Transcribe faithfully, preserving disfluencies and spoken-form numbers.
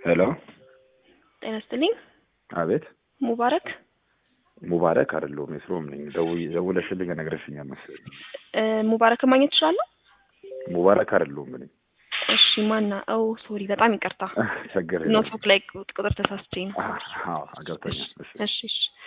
ሄሎ ጤና ይስጥልኝ። አቤት። ሙባረክ ሙባረክ አይደለሁም መስሎም ነኝ። ደውይ ደውለሽልኝ ነግረሽኛል መሰለኝ። እ ሙባረክ ማግኘት እችላለሁ? ሙባረክ አይደለሁም ነኝ። እሺ ማና ኦ ሶሪ በጣም ይቅርታ። ችግር ኖትቡክ ላይ ቁጥር ተሳስቼ ነው። አዎ አዎ አገብቶኛል። እሺ እሺ